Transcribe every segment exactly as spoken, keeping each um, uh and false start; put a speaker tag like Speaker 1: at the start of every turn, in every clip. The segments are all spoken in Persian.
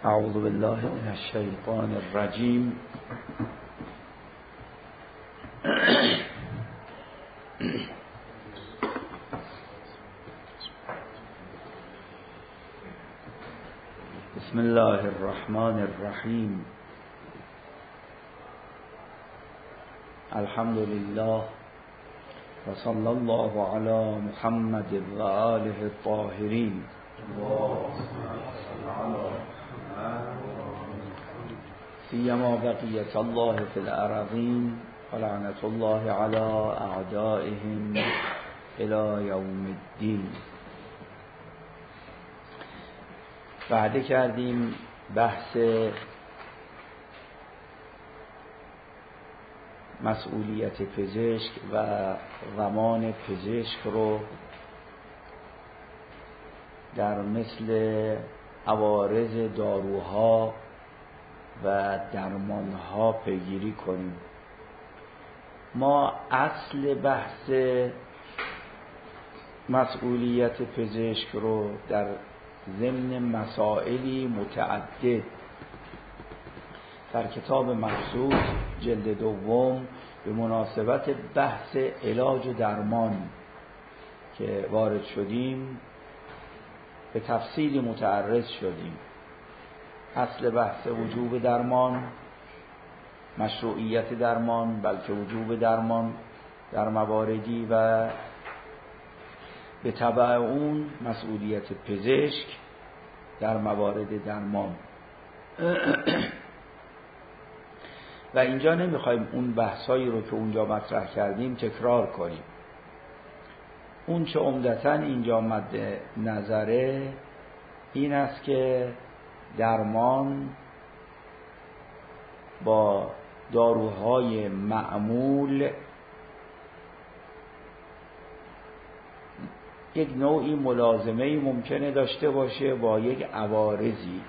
Speaker 1: اعوذ بالله من الشیطان الرجیم. بسم الله الرحمن الرحیم. الحمد لله و صلی الله علی محمد و آله الطاهرین. سیما بقیت الله فی الارضین و لعنت الله علی اعدائهم الی یوم الدین. وعده کردیم بحث مسئولیت پزشک و ضمان پزشک رو در مثل عوارض داروها و درمانها پیگیری کنیم. ما اصل بحث مسئولیت پزشک رو در ضمن مسائلی متعدد در کتاب مقصود جلد دوم به مناسبت بحث علاج و درمان که وارد شدیم به تفصیلی متعرض شدیم. اصل بحث وجوب درمان، مشروعیت درمان، بلکه وجوب درمان در مواردی و به تبع اون مسئولیت پزشک در موارد درمان. و اینجا نمیخوایم اون بحثایی رو که اونجا مطرح کردیم تکرار کنیم. اون چه عمدتاً اینجا مد نظره این است که درمان با داروهای معمول یک نوعی ملازمه ممکنه داشته باشه با یک عوارضی.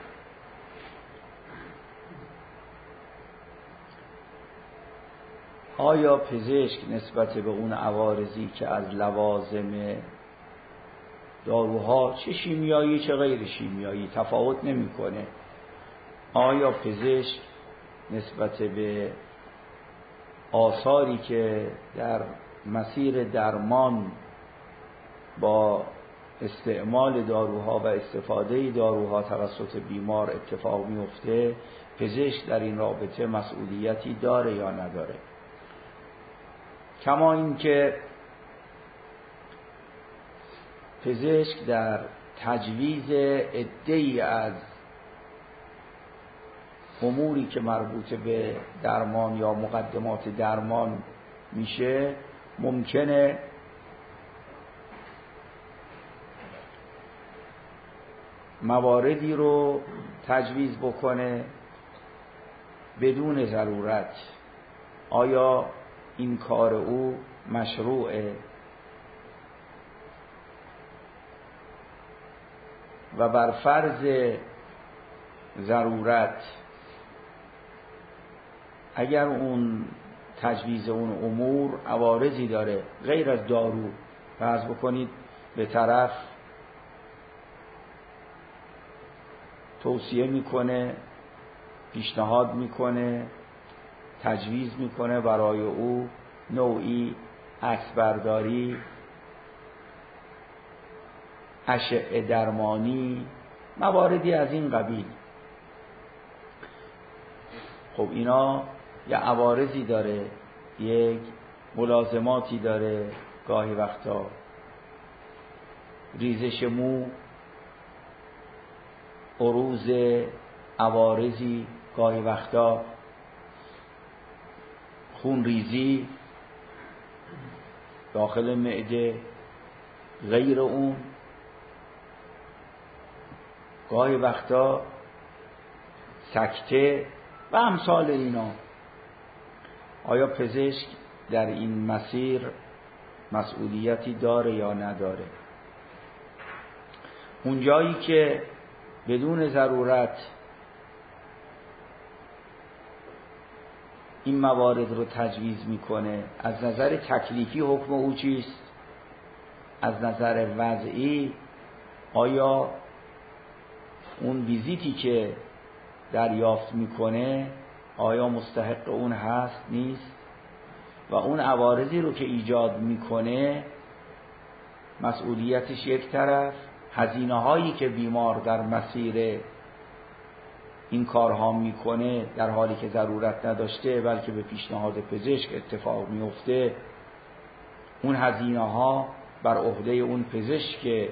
Speaker 1: آیا پزشک نسبت به اون عوارضی که از لوازم داروها چه شیمیایی چه غیر شیمیایی تفاوت نمیکنه، آیا پزشک نسبت به آثاری که در مسیر درمان با استعمال داروها و استفاده داروها توسط بیمار اتفاق میفته، پزشک در این رابطه مسئولیتی داره یا نداره؟ کما اینکه پزشک در تجویز عده‌ای از اموری که مربوط به درمان یا مقدمات درمان میشه ممکنه مواردی رو تجویز بکنه بدون ضرورت. آیا این کار او مشروعه؟ و بر فرض ضرورت اگر اون تجویز اون امور عوارضی داره غیر از دارو، فرض بکنید به طرف توصیه میکنه، پیشنهاد میکنه، تجویز میکنه برای او نوعی عکسبرداری، اشعه درمانی، مواردی از این قبیل. خب اینا یه عوارضی داره، یک ملازماتی داره، گاهی وقتا ریزش مو، عروض عوارضی، گاهی وقتا خون ریزی داخل معده، غیر اون گاهی وقتا سکته و امثال اینا. آیا پزشک در این مسیر مسئولیتی داره یا نداره؟ اونجایی که بدون ضرورت این موارد رو تجویز میکنه، از نظر تکلیفی حکم او چیست؟ از نظر وضعی آیا اون ویزیتی که دریافت میکنه آیا مستحق اون هست نیست، و اون عوارضی رو که ایجاد میکنه مسئولیتش یک طرف، هزینه هایی که بیمار در مسیر این کارها میکنه در حالی که ضرورت نداشته بلکه به پیشنهاد پزشک اتفاق میفته، اون هزینه ها بر عهده اون پزشک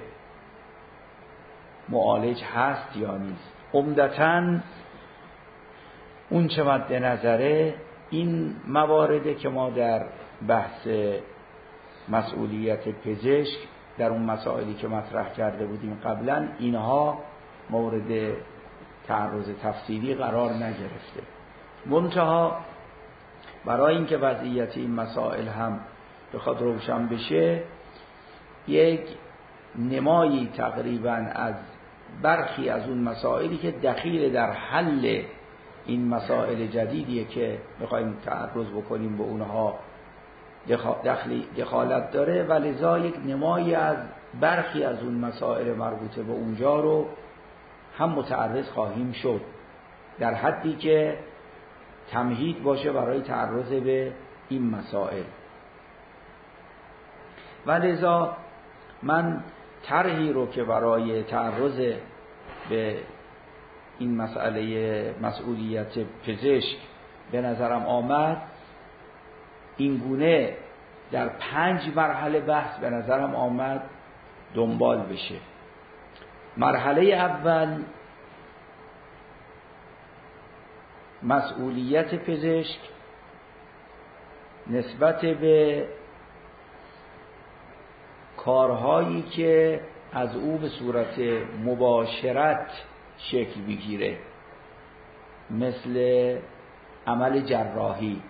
Speaker 1: معالج هست یا نیست. عمدتاً اون چه مد نظره این موارده که ما در بحث مسئولیت پزشک در اون مسائلی که مطرح کرده بودیم قبلا، اینها مورد تعرض تفصیلی قرار نگرفته. منتها برای اینکه وضعیت این مسائل هم بخواد روشن بشه، یک نمایی تقریبا از برخی از اون مسائلی که دخیل در حل این مسائل جدیدیه که میخوایم تعرض بکنیم به اونها دخلی دخالت داره، و لذا یک نمایی از برخی از اون مسائل مربوطه به اونجا رو هم متعرض خواهیم شد، در حدی که تمهید باشه برای تعرض به این مسائل. و لذا من طرحی رو که برای تعرض به این مسئله مسئولیت پزشک به نظرم آمد، این گونه در پنج مرحله بحث به نظرم آمد دنبال بشه. مرحله اول مسئولیت پزشک نسبت به کارهایی که از او به صورت مباشرت شکل بگیره، مثل عمل جراحی.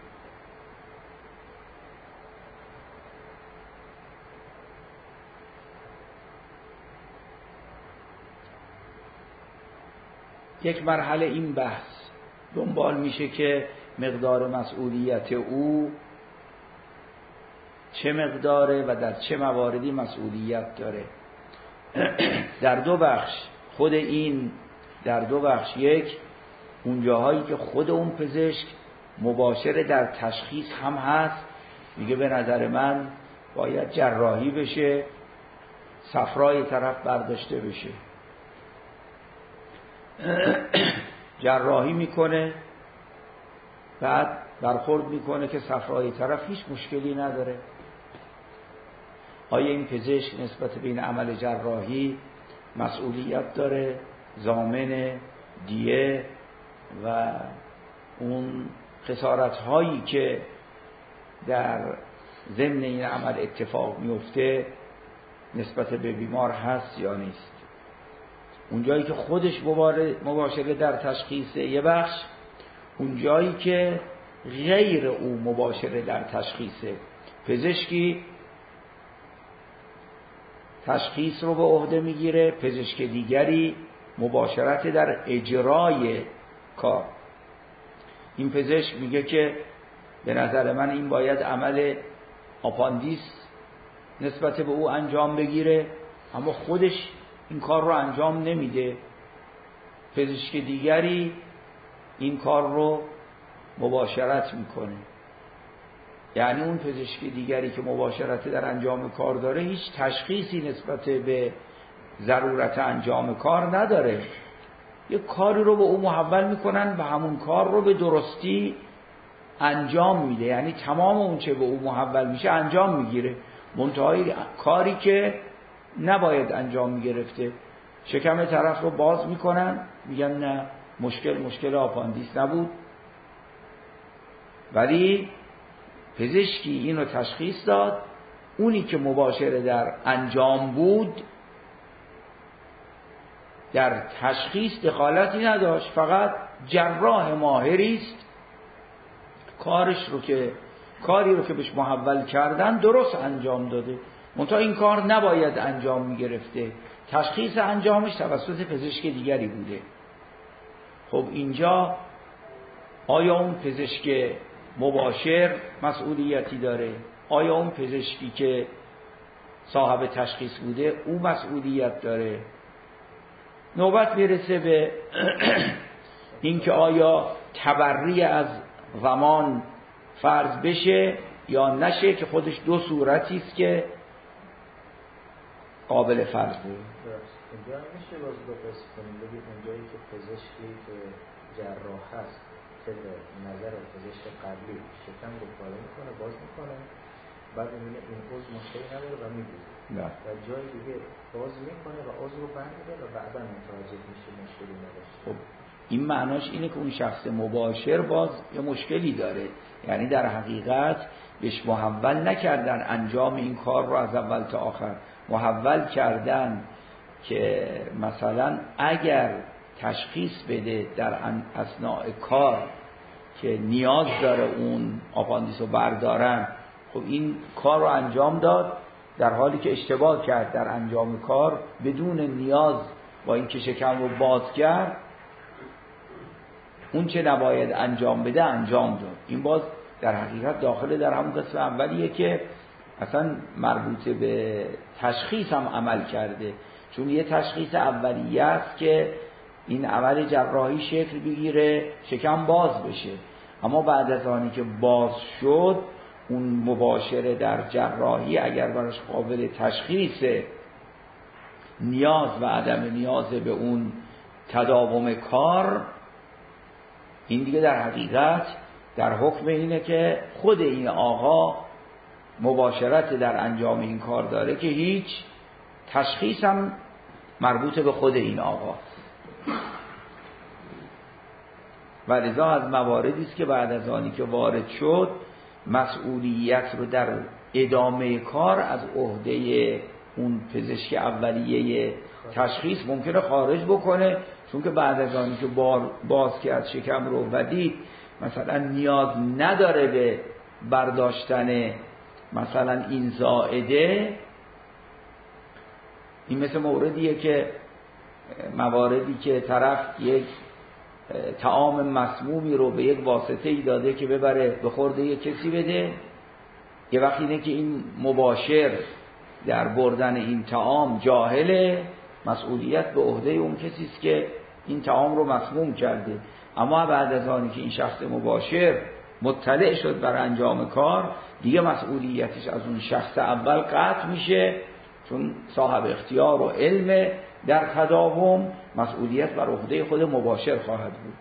Speaker 1: یک مرحله این بحث دنبال میشه که مقدار مسئولیت او چه مقداره و در چه مواردی مسئولیت داره. در دو بخش خود این در دو بخش، یک اون جاهایی که خود اون پزشک مباشر در تشخیص هم هست، میگه به نظر من باید جراحی بشه، صفرای طرف برداشته بشه، جراحی میکنه، بعد برخورد میکنه که صفرای طرف هیچ مشکلی نداره. آیا این پزشک نسبت به این عمل جراحی مسئولیت داره؟ ضامن دیه و اون خسارت هایی که در ضمن این عمل اتفاق میفته نسبت به بیمار هست یا نیست؟ اون جایی که خودش مباشره در تشخیص یه بخش، اون جایی که غیر او مباشره در تشخیصه. پزشکی تشخیص رو به عهده میگیره، پزشک دیگری مباشرت در اجرای کار. این پزشک میگه که به نظر من این باید عمل آپاندیس نسبت به او انجام بگیره، اما خودش این کار رو انجام نمیده. پزشک دیگری این کار رو مباشرت میکنه. یعنی اون پزشک دیگری که مباشرت در انجام کار داره هیچ تشخیصی نسبت به ضرورت انجام کار نداره. یک کاری رو به او محول میکنن و همون کار رو به درستی انجام میده، یعنی تمام اون چه به او محول میشه انجام میگیره، منتهای کاری که نباید انجام میگرفته. شکم طرف رو باز میکنن، میگن نه مشکل مشکل آپاندیس نبود، ولی پزشکی اینو تشخیص داد، اونی که مباشره در انجام بود در تشخیص دخالتی نداشت، فقط جراح ماهری است، کارش رو که کاری رو که بهش محول کردن درست انجام داده، منتها این کار نباید انجام میگرفته، تشخیص انجامش توسط پزشک دیگری بوده. خب اینجا آیا اون پزشک مباشر مسئولیتی داره؟ آیا اون پزشکی که صاحب تشخیص بوده او مسئولیت داره؟ نوبت میرسه به اینکه آیا تبری از زمان فرض بشه یا نشه که خودش دو صورتی است که قابل فرض بود.
Speaker 2: اینجا میشه باز دو قسم کنیم، بگید اونجایی که پزشکی که جراح هست که نظر پزشک قبلی شکم رو پاره میکنه باز میکنه بعد میبینه این عضو مشکلی نداره و میبینه و جای دیگه باز میکنه و عضو رو برمی‌داره و بعدا متوجه میشه مشکلی نداشته.
Speaker 1: خب این معناش اینه که اون شخص مباشر باز یه مشکلی داره، یعنی در حقیقت بهش محول نکردن انجام این کار رو از اول تا آخر، محول کردن که مثلا اگر تشخیص بده در اثناء کار که نیاز داره اون آپاندیس رو بردارن، خب این کار رو انجام داد در حالی که اشتباه کرد در انجام کار بدون نیاز با اینکه شکم رو باز کرد اون چه نباید انجام بده انجام داد. این باز در حقیقت داخل در همون قسم اولیه که اصلا مربوط به تشخیص هم عمل کرده، چون یه تشخیص اولیه است که این عمل جراحی شکل بگیره شکم باز بشه، اما بعد از آنی که باز شد اون مباشره در جراحی اگر براش قابل تشخیص نیاز و عدم نیاز به اون تداوم کار، این دیگه در حقیقت در حکم اینه که خود این آقا مباشرت در انجام این کار داره که هیچ تشخیص هم مربوط به خود این آقا. و لذا از مواردی است که بعد از آنی که وارد شد مسئولیت رو در ادامه کار از عهده اون پزشک اولیه تشخیص ممکنه خارج بکنه، چون که بعد از آنی که باز کرد شکم رو و دید مثلا نیاز نداره به برداشتن مثلا این زائده. این مثل موردیه که مواردی که طرف یک طعام مسمومی رو به یک واسطه‌ای داده که ببره به خورد یک کسی بده، یه وقتی اینه که این مباشر در بردن این طعام جاهله، مسئولیت به عهده اون کسی است که این طعام رو مسموم کرده. اما بعد از آنی که این شخص مباشر مطلع شد بر انجام کار، دیگه مسئولیتش از اون شخص اول قطع میشه، چون صاحب اختیار و علم در تداوم، مسئولیت بر عهده خود مباشر خواهد بود.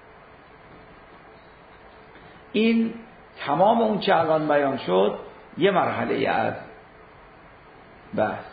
Speaker 1: این تمام اون چه الان بیان شد یه مرحله از بحث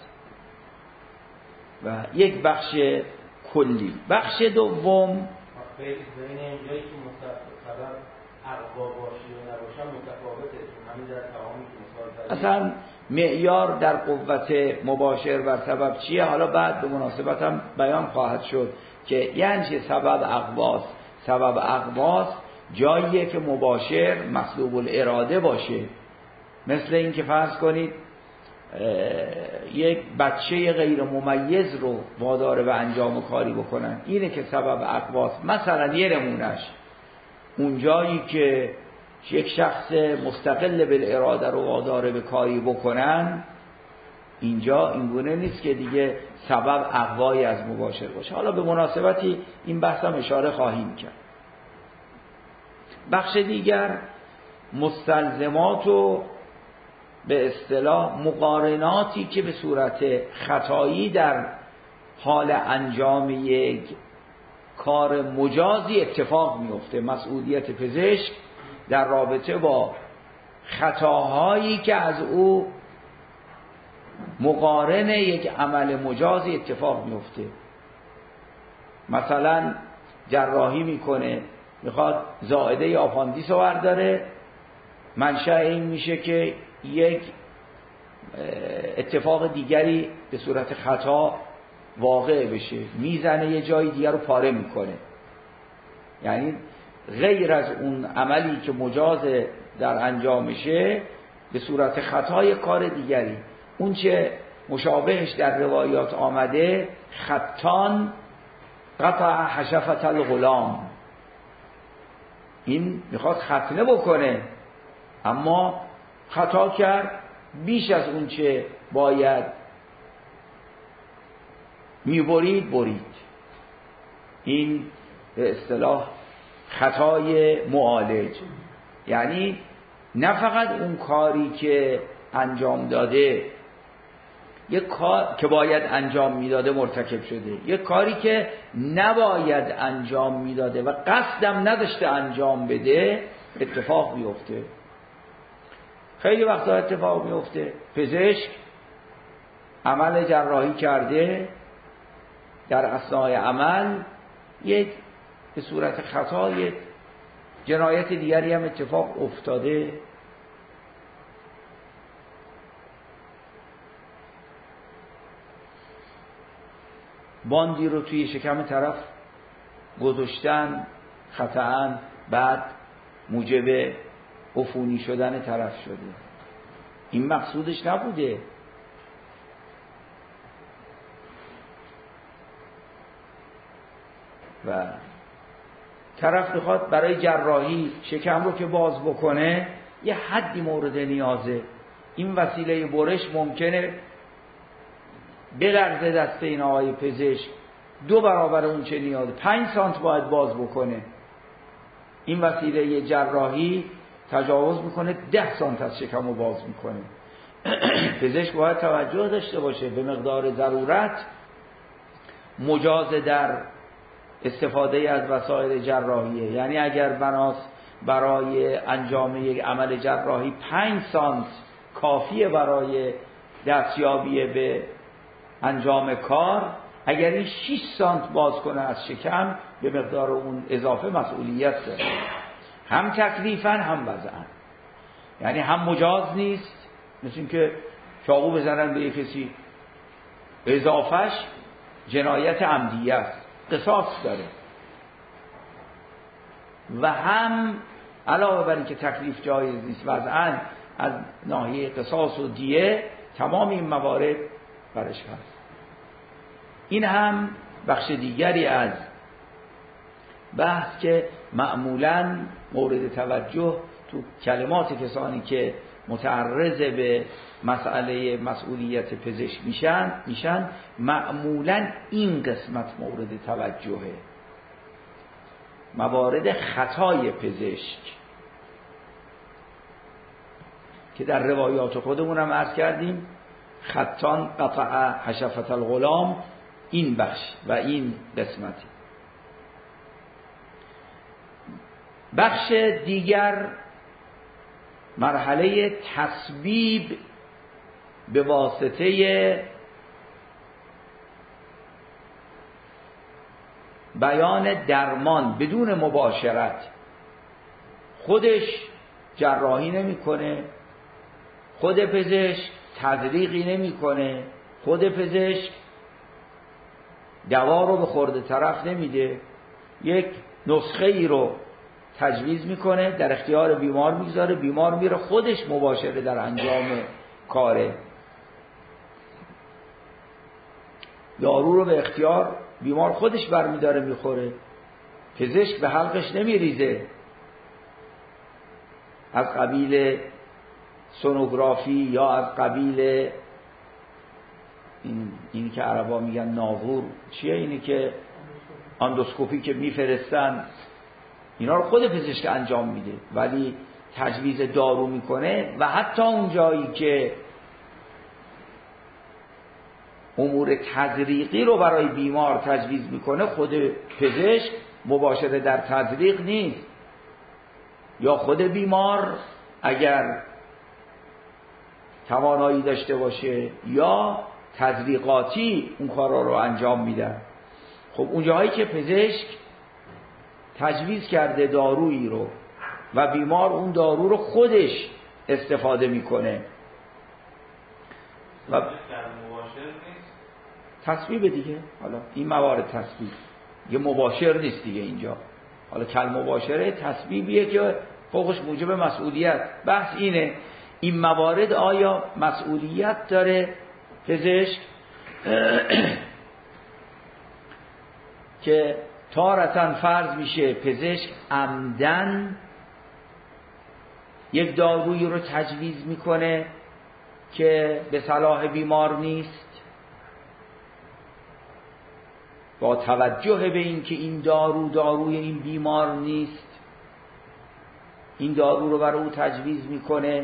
Speaker 1: و یک بخش کلی. بخش دوم
Speaker 3: بین اینجایی که مستقبل اقوا باشی و نباشن متفاوته، همین در تعامی که مثال
Speaker 1: اصلا معیار در قوت مباشر و سبب چیه؟ حالا بعد به مناسبت هم بیان خواهد شد که یعنی چه سبب اقواس. سبب اقواس جاییه که مباشر مسلوب الاراده باشه، مثل این که فرض کنید یک بچه غیر ممیز رو وادار به انجام کاری بکنن، اینه که سبب اقواس. مثلا یه نمونش اون جایی که یک شخص مستقل بالاراده رو وادار به کاری بکنن، اینجا اینگونه نیست که دیگه سبب اقوایی از مباشر باشه. حالا به مناسبتی این بحثم اشاره خواهیم کرد. بخش دیگر مستلزمات و به اصطلاح مقارناتی که به صورت خطایی در حال انجام یک کار مجازی اتفاق میفته. مسئولیت پزشک در رابطه با خطاهایی که از او مقارن یک عمل مجازی اتفاق میفته. مثلا جراحی میکنه، میخواد زائده آپاندیس رو برداره، منشأ این میشه که یک اتفاق دیگری به صورت خطا واقع بشه، میزنه یه جای دیگر رو پاره میکنه. یعنی غیر از اون عملی که مجاز در انجامشه به صورت خطای کار دیگری. اون چه مشابهش در روایات آمده خطان قطع حشفة الغلام، این میخواد ختنه بکنه اما خطا کرد، بیش از اون چه باید میبرید برید. این به اصطلاح خطای معالج. یعنی نه فقط اون کاری که انجام داده یک کار که باید انجام میداده مرتکب شده، یک کاری که نباید انجام میداده و قصدم نداشته انجام بده اتفاق میفته. خیلی وقتا اتفاق میفته پزشک عمل جراحی کرده، در اثنای عمل یک به صورت خطا یک جنایت دیگری هم اتفاق افتاده. باندی رو توی شکم طرف گذاشتن خطأً، بعد موجب عفونی شدن طرف شده. این مقصودش نبوده. و طرف میخواد برای جراحی شکم رو که باز بکنه یه حدی مورد نیازه. این وسیله برش ممکنه بلرزه دست این آقای پزشک، دو برابر اون چه نیازه، پنج سانت باید باز بکنه. این وسیله جراحی تجاوز میکنه ده سانت از شکم رو باز میکنه. پزشک باید توجه داشته باشه به مقدار ضرورت مجاز در استفاده از وسایل جراحیه. یعنی اگر بناست برای انجام یک عمل جراحی پنج سانت کافیه برای دستیابی به انجام کار، اگر این شش سانت باز کنه از شکم به مقدار اون اضافه مسئولیت داره، هم تکلیفاً هم وضعاً. یعنی هم مجاز نیست، مثل این که چاقو بزنن به یک کسی، اضافهش جنایت عمدیه است، قصاص داره. و هم علاوه بر این که تکلیف جایز نیست وضعاً، از ناحیه قصاص و دیه تمام این موارد برش هست. این هم بخش دیگری از بحث که معمولاً مورد توجه تو کلمات کسانی که متعرض به مسئله مسئولیت پزشک میشن میشن معمولاً این قسمت مورد توجهه، موارد خطای پزشک که در روایات خودمون هم عرض کردیم. خطان قطع حشفة الغلام این بخش و این قسمتی. بخش دیگر مرحله تسبیب به واسطه بیان درمان بدون مباشرت. خودش جراحی نمیکنه، خود پزشک تدریقی نمیکنه، خود پزشک دوا رو به خورد طرف نمیده، یک نسخه ای رو تجویز میکنه در اختیار بیمار میگذاره، بیمار میره خودش مباشره در انجام کاره. دارو رو به اختیار بیمار خودش برمیداره میخوره، پزشک به حلقش نمیریزه. از قبیل سونوگرافی یا از قبیل این اینی که عربا میگن ناظور چیه، اینی که اندوسکوپی که میفرستن، اینا رو خود پزشک انجام میده، ولی تجویز دارو میکنه. و حتی اون جایی که امور تزریقی رو برای بیمار تجویز میکنه، خود پزشک مباشره در تزریق نیست، یا خود بیمار اگر توانایی داشته باشه یا تزریقاتی اون کارا رو انجام میدن. خب اون جایی که پزشک تجویز کرده دارویی رو و بیمار اون دارو رو خودش استفاده میکنه و تصویب دیگه، حالا این موارد تصویب یه مباشر نیست دیگه اینجا. حالا کل مباشره تصویبیه که فوقش موجب مسئولیت. بحث اینه این موارد آیا مسئولیت داره پزشک که تارتاً فرض میشه پزشک عمدن یک دارویی رو تجویز میکنه که به صلاح بیمار نیست، با توجه به این که این دارو داروی این بیمار نیست، این دارو رو برای او تجویز میکنه،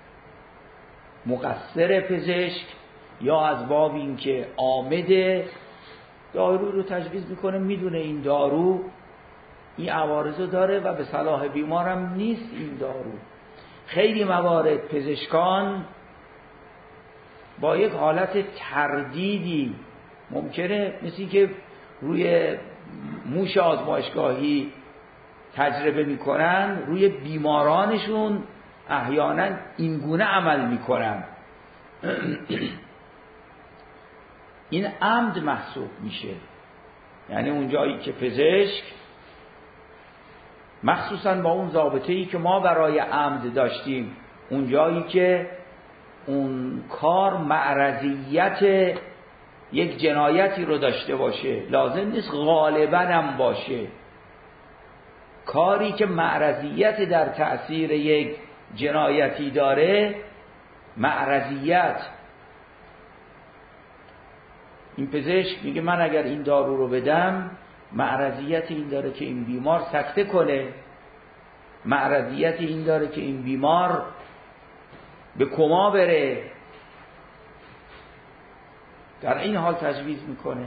Speaker 1: مقصر پزشک، یا از باب این که آمده دارو رو تجویز میکنه، میدونه این دارو این عوارض رو داره و به صلاح بیمارم نیست این دارو. خیلی موارد پزشکان با یک حالت تردیدی ممکنه، مثل که روی موش آزمایشگاهی تجربه میکنن، روی بیمارانشون احیانا اینگونه عمل میکنن. این عمد محسوب میشه. یعنی اون جایی که پزشک مخصوصا با اون ضابطه‌ای که ما برای عمد داشتیم، اون جایی که اون کار معرضیت یک جنایتی رو داشته باشه، لازم نیست غالباً هم باشه، کاری که معرضیت در تأثیر یک جنایتی داره، معرضیت، این پزشک میگه من اگر این دارو رو بدم معرضیت این داره که این بیمار سکته کنه، معرضیت این داره که این بیمار به کما بره، در این حال تجویز میکنه.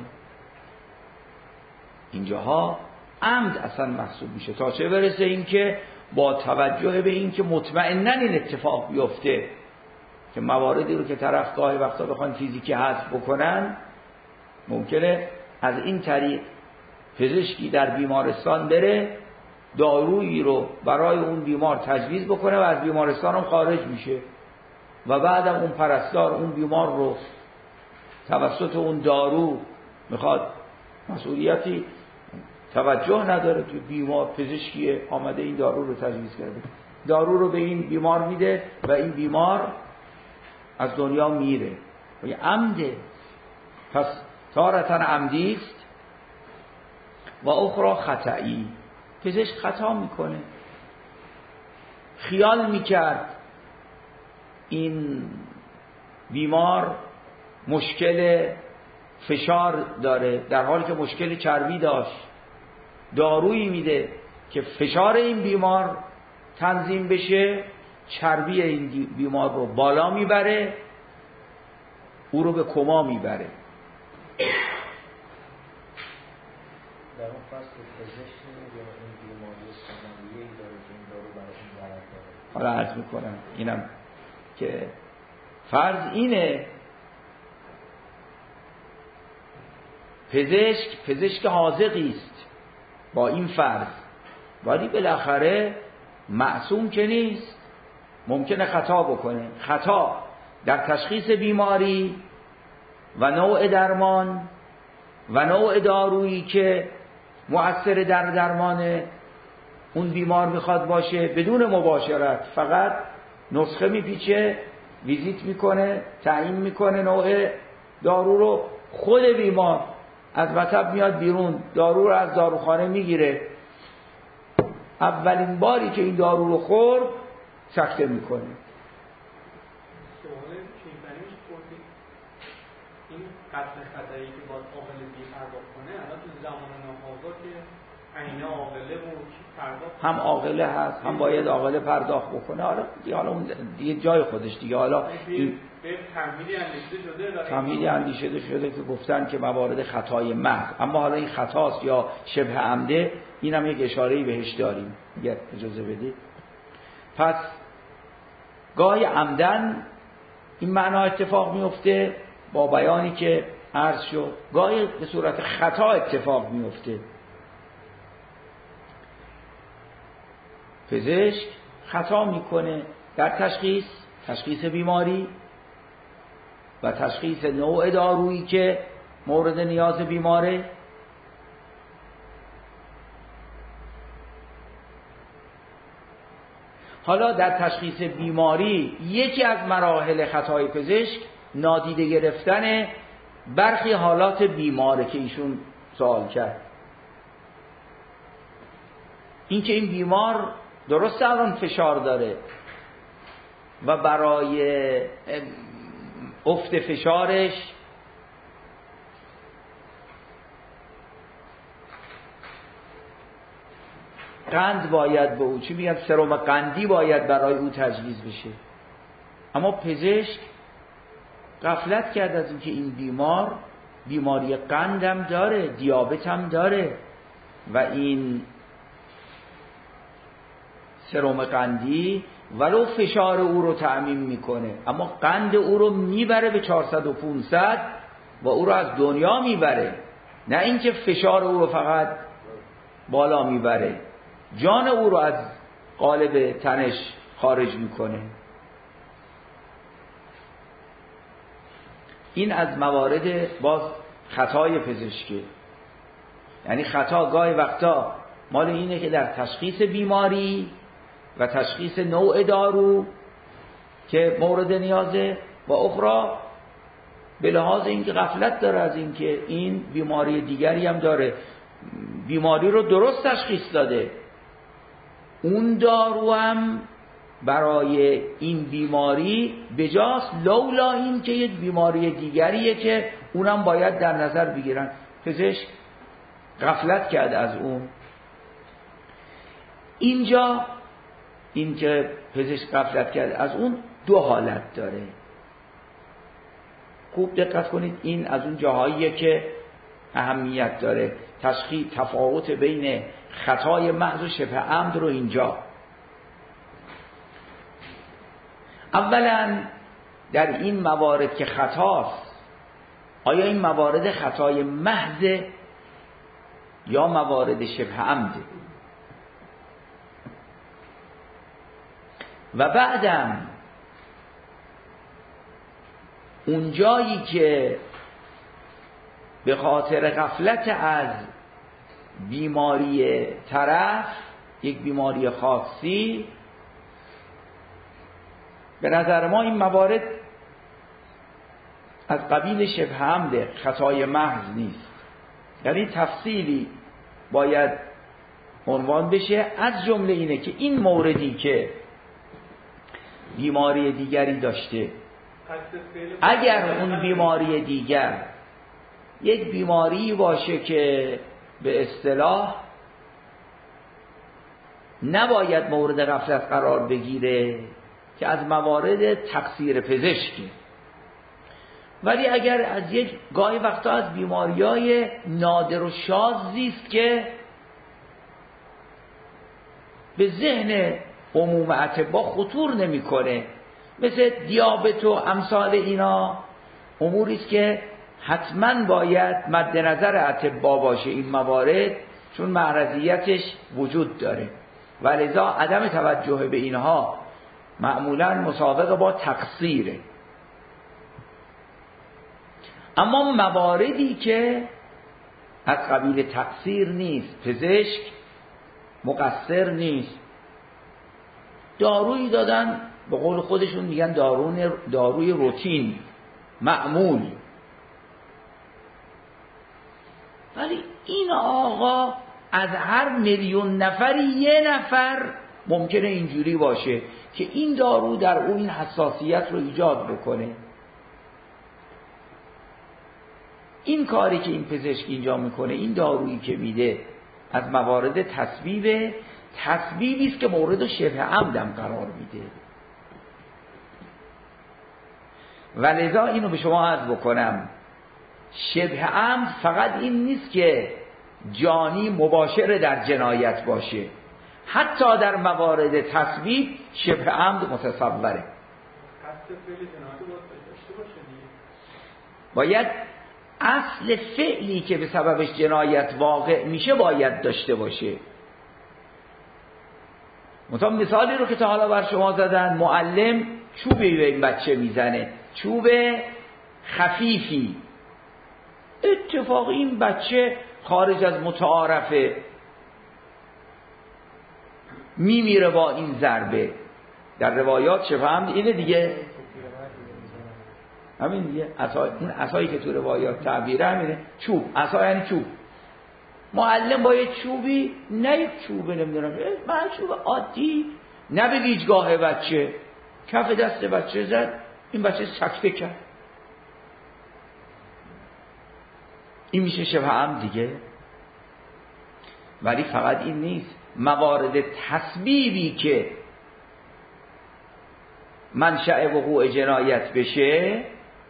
Speaker 1: اینجاها عمد اصلا محسوب میشه، تا چه برسه این که با توجه به این که مطمئناً این اتفاق بیفته، که مواردی رو که طرف گاهی وقتا بخوان فیزیکی حذف بکنن، ممکنه از این طریق پزشکی در بیمارستان بره دارویی رو برای اون بیمار تجویز بکنه و از بیمارستان هم خارج میشه و بعدم اون پرستار اون بیمار رو توسط اون دارو میخواد مسئولیتی توجه نداره که بیمار پزشکی آمده این دارو رو تجویز کرده، دارو رو به این بیمار میده و این بیمار از دنیا میره و یه عمده. پس تارتن عمدی است و اخرى خطئی، پزشک خطا میکنه، خیال میکرد این بیمار مشکل فشار داره در حالی که مشکل چربی داشت، دارویی میده که فشار این بیمار تنظیم بشه، چربی این بیمار رو بالا میبره، او رو به کما میبره.
Speaker 2: در اون فصل پزشکی میگه این بیماری ثانویه‌ای داره که این دارو برای این ضرر داره.
Speaker 1: حالا عرض میکنم اینم که فرض اینه پزشک پزشک حاذقی است با این فرض، ولی بالاخره معصوم که نیست، ممکنه خطا بکنه. خطا در تشخیص بیماری و نوع درمان و نوع دارویی که مؤثر در درمان اون بیمار میخواد باشه، بدون مباشرت، فقط نسخه میپیچه، ویزیت میکنه، تعیین میکنه نوع دارو رو، خود بیمار از مطب میاد بیرون، دارو رو از داروخانه میگیره، اولین باری که این دارو رو خورد سکته میکنه.
Speaker 4: سواله که برایش پرسید این قتل خطایی که باید عاقل بی پرداخت کنه، الان تو زمان ناآگاه که عین عاقله و پرداخت
Speaker 1: هم عاقله هست هم باید عاقله پرداخت بکنه. حالا دیگه حالا اون دیگه جای خودش دیگه. حالا این
Speaker 4: به تمهیدی اندیشیده شده،
Speaker 1: تمهیدی اندیشیده شده که گفتن که موارد خطای محض، اما حالا این خطاست یا شبه عمده، اینم یک اشاره‌ای بهش داریم اگه اجازه بدید. پس گاهی عمدن این معنا اتفاق میفته با بیانی که عرض شد، گاهی به صورت خطا اتفاق میفته. پزشک خطا میکنه در تشخیص تشخیص بیماری و تشخیص نوع دارویی که مورد نیاز بیماره. حالا در تشخیص بیماری یکی از مراحل خطای پزشک نادیده گرفتن برخی حالات بیماره که ایشون سوال کرد. این که این بیمار درست الان فشار داره و برای افت فشارش قند باید به او، چی میگن، سرم قندی باید برای او تجویز بشه. اما پزشک غفلت کرد از اینکه این بیمار بیماری قند هم داره، دیابت هم داره و این سرم قندی ولو فشار او رو تعمین میکنه اما قند او رو میبره به چهارصد و پانصد و او رو از دنیا میبره، نه اینکه فشار او رو فقط بالا میبره، جان او رو از قالب تنش خارج میکنه. این از موارد باز خطای پزشکی. یعنی خطا گاهی وقتا مال اینه که در تشخیص بیماری و تشخیص نوع دارو که مورد نیازه و اخرى به لحاظ اینکه غفلت داره از اینکه این بیماری دیگری هم داره، بیماری رو درست تشخیص داده، اون دارو هم برای این بیماری بجاست، لولا این که یک بیماری دیگریه که اونم باید در نظر بگیرن. پزشک غفلت کرد از اون. اینجا این که پزشک غفلت کرد از اون دو حالت داره. خوب دقت کنید، این از اون جاهاییه که اهمیت داره. تشخیص تفاوت بین خطای محض و شبه عمد رو اینجا. اولا در این موارد که خطاست، آیا این موارد خطای محض یا موارد شبه عمده؟ و بعدم اون جایی که به خاطر غفلت از بیماری طرف، یک بیماری خاصی، به نظر ما این موارد از قبیل شبه عمده، خطای محض نیست. یعنی تفصیلی باید عنوان بشه، از جمله اینه که این موردی که بیماری دیگری داشته، اگر اون بیماری دیگر یک بیماری باشه که به اصطلاح نباید مورد غفلت قرار بگیره که از موارد تقصیر پزشکی، ولی اگر از یک گاهی وقتا از بیماریای نادر و شاذی است که به ذهن عموم اطباء خطور نمیکنه، مثل دیابت و امثال اینا، اموری است که حتما باید مد نظر اطباء باشه این موارد، چون معرضیتش وجود داره و لذا عدم توجه به اینها معمولا مساوق با تقصیره. اما مواردی که از قبیل تقصیر نیست، پزشک مقصر نیست، دارویی دادن، به قول خودشون میگن دارون داروی روتین معمول، ولی این آقا از هر میلیون نفری یه نفر ممکنه اینجوری باشه که این دارو در اون این حساسیت رو ایجاد بکنه. این کاری که این پزشک اینجا میکنه، این دارویی که میده از موارد تسبیب، تسبیبی است که مورد شبه عمدم قرار میده. و لذا اینو به شما عرض بکنم، شبه عمد فقط این نیست که جانی مباشر در جنایت باشه، حتی در موارد تسبیب شبه عمد متصوره. باید اصل فعلی که به سببش جنایت واقع میشه باید داشته باشه. مثلا مثالی رو که تا حالا بر شما زدن، معلم چوبی به این بچه میزنه، چوب خفیفی، اتفاقی این بچه خارج از متعارفه، میمیره با این ضربه. در روایات شبه عمد اینه دیگه، همین دیگه، عصای اون عصایی که تو روایات تعبیره همینه، چوب، عصا یعنی چوب. معلم با یه چوبی، نه یک چوب نمیدونم، من چوب عادی، نه به گیجگاه بچه، کف دست بچه زد، این بچه سکته کرد، این میشه شبه عمد دیگه. ولی فقط این نیست، موارد تسبیبی که منشأ وقوع جنایت بشه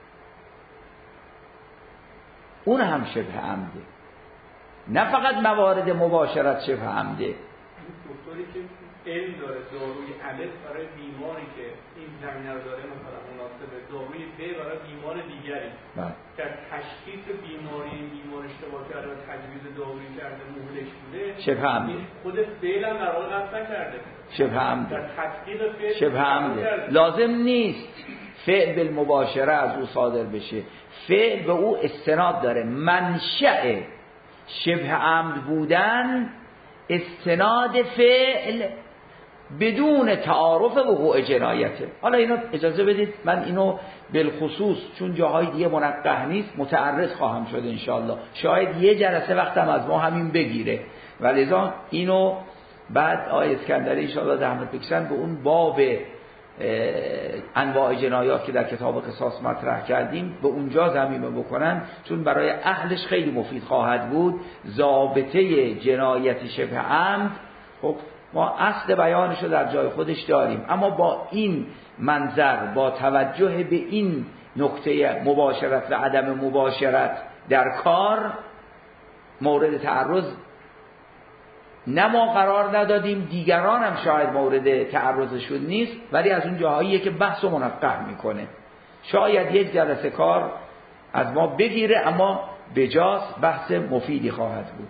Speaker 1: اون هم شبه عمده، نه فقط موارد مباشرت شبه عمده.
Speaker 4: این دکتری که علم داره داروی الف برای بیماری که این زمینه رو داره مثلا مناسبه، داروی ب برای بیمار دیگری در تشخیص بیماری این بیمار اشتباه کرده و تجویز دارویی کرده مهلش بوده،
Speaker 1: شبه عمده.
Speaker 4: خود فعل هم در واقع قصد نکرده،
Speaker 1: شبه عمده.
Speaker 4: در تطبیق فعل
Speaker 1: شبه عمده. لازم نیست فعل بالمباشره از او صادر بشه، فعل به او استناد داره. منشأ شبه عمد بودن استناد فعل بدون تعارف وقوع جنایته. حالا اینو اجازه بدید من اینو بالخصوص چون جاهای دیگه منقح نیست متعرض خواهم شد انشاءالله، شاید یه جلسه وقتم از ما همین بگیره، ولذا اینو بعد آقای اسکندری انشاءالله زحمت بکشن به اون باب انواع جنایات که در کتاب قصاص مطرح کردیم به اونجا ضمیمه بکنن، چون برای اهلش خیلی مفید خواهد بود. ضابطه جنایت شبه عمد خب ما اصل بیانش رو در جای خودش داریم، اما با این منظر، با توجه به این نکته مباشرت و عدم مباشرت در کار، مورد تعرض نه ما قرار ندادیم، دیگران هم شاید مورد تعرضشون نیست، ولی از اون جاهاییه که بحث و منقح میکنه. شاید یک جلسه کار از ما بگیره، اما بجاست بحث مفیدی خواهد بود.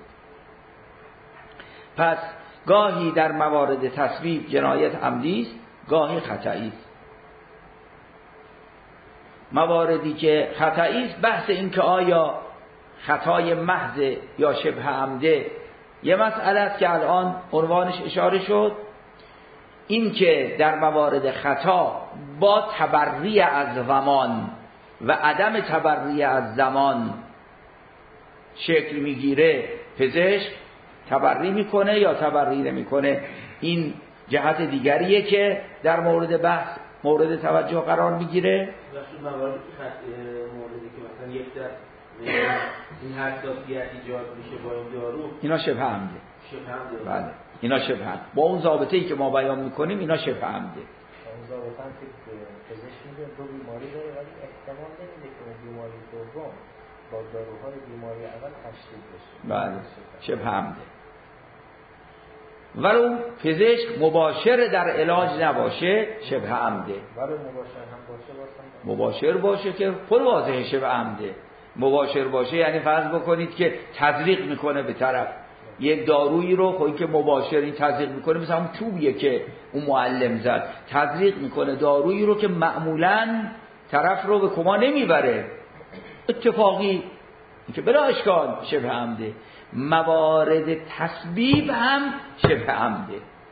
Speaker 1: پس گاهی در موارد تصویب جنایت عمدی است، گاهی خطایی است. مواردی که خطایی است بحث این که آیا خطای محض یا شبه عمده یه مسئله است که الان عنوانش اشاره شد. این که در موارد خطا با تبری از زمان و عدم تبری از زمان شکل میگیره، پزشک تبری میکنه یا تبری نمیکنه، این جهت دیگریه که در مورد بحث مورد توجه قرار میگیره.
Speaker 3: در مواردی که مثلا یک در این حساسیت ایجاد میشه با این دارو،
Speaker 1: اینا شبه عمده.
Speaker 3: شبه عمده.
Speaker 1: بله اینا شبه عمده. با اون ضابطه‌ای که ما بیان میکنیم اینا شبه عمده.
Speaker 2: اون ضابطه هم که پزشک میگه دو بیماری داره ولی احتمال نمیده که اون بیماری دوم با داروهای بیماری اول تشدید بشه.
Speaker 1: بله شبه عمده. ولی اون پزشک مباشر در علاج نباشه شبه عمده.
Speaker 2: ولی مباشر هم باشه واسه
Speaker 1: مباشر باشه که خود واضحه شبه عمده. مباشر باشه یعنی فرض بکنید که تزریق میکنه به طرف یک دارویی رو، خب این که مباشر این تزریق میکنه، مثلا اون چوبیه که اون معلم زد، تزریق میکنه دارویی رو که معمولاً طرف رو به کما نمیبره، اتفاقی، این که بلا اشکال شبه عمده. موارد تسبیب هم شبه عمده.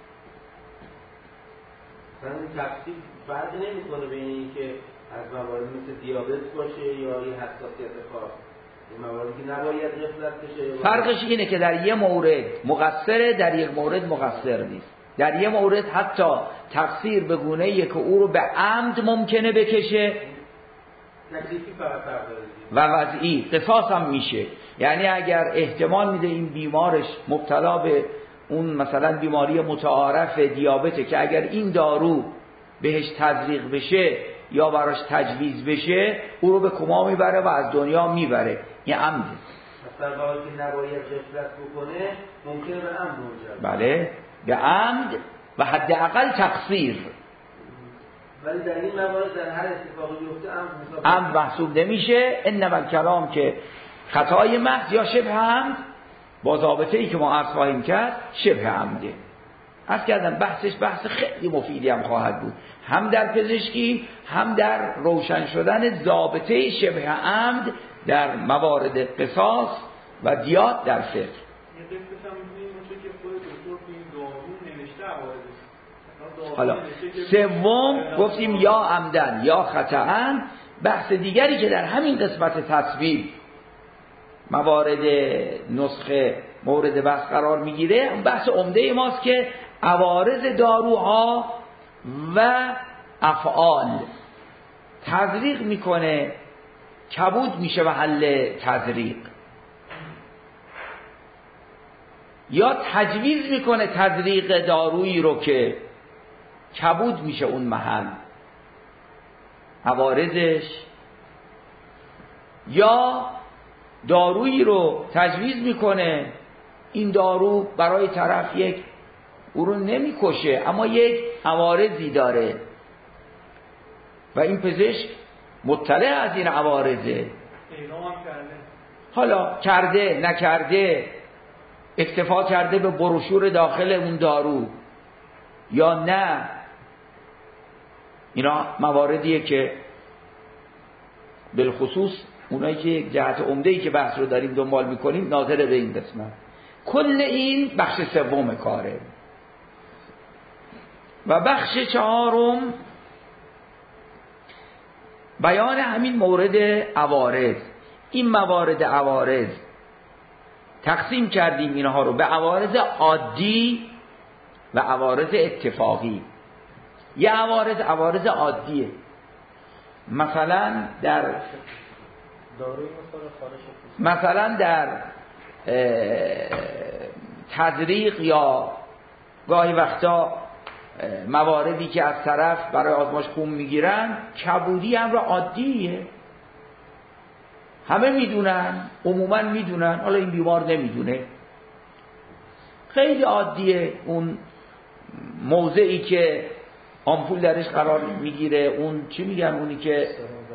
Speaker 3: مثلا تسبیب فرق نمیکنه بین این که از موارد مثل دیابت باشه یا یه حساسیت خاص، این مواردی که نباید غفلت بشه.
Speaker 1: فرقش اینه که در یه مورد مقصره، در یک مورد مقصر نیست. در یه مورد حتی تقصیر به گونه‌ایه که او رو به عمد ممکنه بکشه
Speaker 3: تکلیفی فقط فرق داره
Speaker 1: و وضعی قصاص هم میشه. یعنی اگر احتمال میده این بیمارش مبتلا به اون مثلا بیماری متعارف دیابته که اگر این دارو بهش تزریق بشه یا براش تجویز بشه او رو به کما میبره و از دنیا میبره، این عمده.
Speaker 3: مثلا باید که نباید غفلت بکنه ممکنه به عمد منجر
Speaker 1: بله به عمد و حداقل تقصیر.
Speaker 3: ولی در این موارد در هر اتفاقی بیفته عمد
Speaker 1: عمد محسوب نمیشه. انما الکلام که خطای محض یا شبه عمد با ضابطه‌ای که ما عرض خواهیم کرد شبه عمده. عرض کردم بحثش بحث خیلی مفیدی هم خواهد بود، هم در پزشکی هم در روشن شدن ضابطه شبه عمد در موارد قصاص و دیات در فقه.
Speaker 4: یه قسمت هم می‌بینیم باشه که خود دکتر این دارو نوشته عوارضش.
Speaker 1: حالا سوم گفتیم یا عمدن یا خطأن. بحث دیگری که در همین قسمت تصویب موارد نسخه مورد بحث قرار میگیره، بحث عمده ماست که عوارض داروها و افعال. تزریق میکنه، کبود میشه محل تزریق. یا تجویز میکنه تزریق دارویی رو که کبود میشه اون محل عوارضش، یا دارویی رو تجویز میکنه این دارو برای طرف یک او رو نمیکشه اما یک عوارضی داره و این پزشک مطلع از این عوارضه، حالا کرده نکرده، اکتفا کرده به بروشور داخل اون دارو یا نه، اینا مواردیه که بالخصوص اونایی که جهت عمده‌ای که بحث رو داریم دنبال میکنیم ناظر به این قسمت. کل این بخش سوم کاره. و بخش چهارم بیان همین مورد عوارض. این موارد عوارض تقسیم کردیم اینها رو به عوارض عادی و عوارض اتفاقی. یه عوارض عوارض عادیه، مثلا در مثلا در تزریق یا گاهی وقتا مواردی که از طرف برای آزمایش خون میگیرن، کبودی امر عادیه، همه میدونن، عموما میدونن، حالا این بیمار نمیدونه، خیلی عادیه. اون موضعی که آمپول درش قرار میگیره، اون چی میگن، اونی که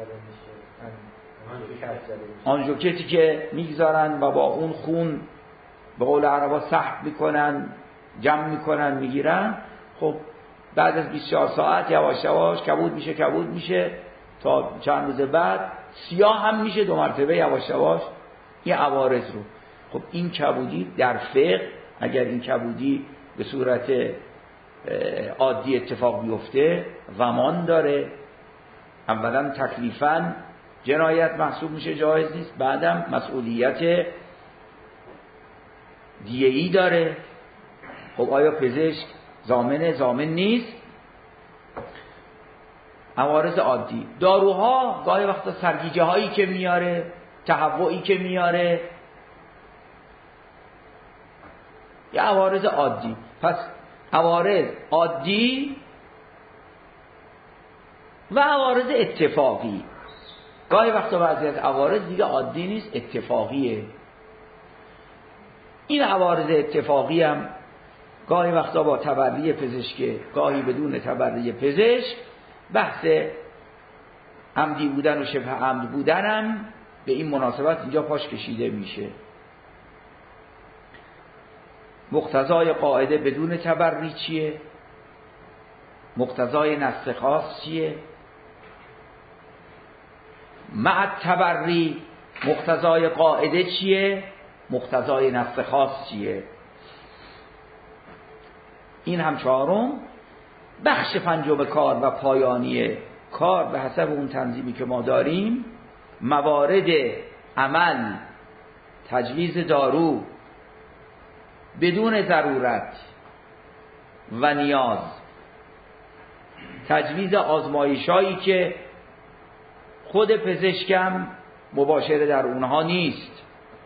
Speaker 1: آنژیوکتی که میگذارن و با اون خون به قول عربا سحب میکنن، جمع میکنن، میگیرن، خب بعد از بیست و چهار ساعت یواش یواش کبود میشه کبود میشه تا چند روز بعد سیاه هم میشه دو مرتبه یواش یواش این عوارض رو. خب این کبودی در فقه اگر این کبودی به صورت عادی اتفاق بیفته ضمان داره. اولا تکلیفاً جنایت محسوب میشه، جایز نیست، بعدم مسئولیت دیه‌ای داره. خب آیا پزشک ضامن ضامن نیست؟ عوارض عادی. داروها گاهی وقتا سرگیجه هایی که میاره، تهوعی که میاره، یه عوارض عادی. پس عوارض عادی و عوارض اتفاقی. گاهی وقتا بعضی از عوارض دیگه عادی نیست، اتفاقیه. این عوارض اتفاقی هم گاهی وقتا با تبری پزشک، گاهی بدون تبری پزشک، بحث عمدی بودن و شبه عمد بودن هم به این مناسبت اینجا پاش کشیده میشه. مقتضای قاعده بدون تبری چیه؟ مقتضای نص خاص چیه؟ مع تبری مقتضای قاعده چیه؟ مقتضای نص خاص چیه؟ این هم چهارم. بخش پنجم کار و پایانی کار به حسب اون تنظیمی که ما داریم، موارد عمل، تجویز دارو بدون ضرورت و نیاز، تجویز آزمایشایی که خود پزشکم مباشره در اونها نیست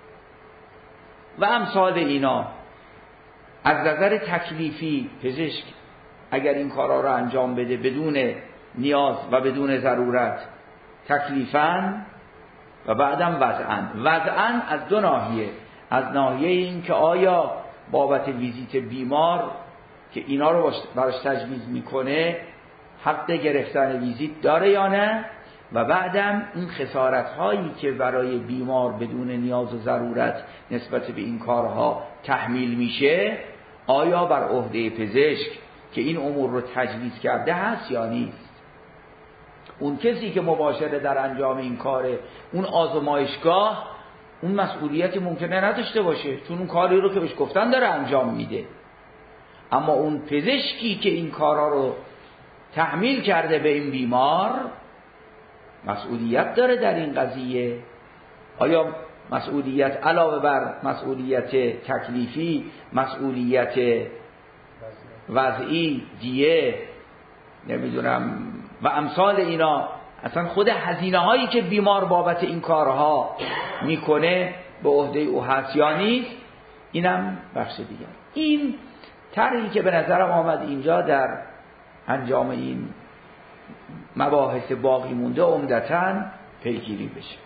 Speaker 1: و امثال اینا. از نظر تکلیفی پزشک اگر این کارا رو انجام بده بدون نیاز و بدون ضرورت تکلیفاً و بعدم وضعاً. وضعاً از دو ناحیه، از ناحیه این که آیا بابت ویزیت بیمار که اینا رو براش تجویز میکنه حق گرفتن ویزیت داره یا نه، و بعدم این خسارت هایی که برای بیمار بدون نیاز و ضرورت نسبت به این کارها تحمیل میشه آیا بر عهده پزشک که این امور رو تجویز کرده هست یا نیست. اون کسی که مباشره در انجام این کاره، اون آزمایشگاه، اون مسئولیتی ممکنه نداشته باشه چون اون کاری رو که بهش گفتن داره انجام میده، اما اون پزشکی که این کارا رو تحمیل کرده به این بیمار مسئولیت داره در این قضیه. آیا مسئولیت علاوه بر مسئولیت تکلیفی، مسئولیت وضعی، دیه، نمیدونم و امثال اینا، اصلا خود هزینه هایی که بیمار بابت این کارها میکنه به عهده او هست یا نیست، اینم بخش دیگر. این طرحی که به نظرم آمد اینجا در انجام این مباحث باقی مونده عمدتاً پیگیری بشه.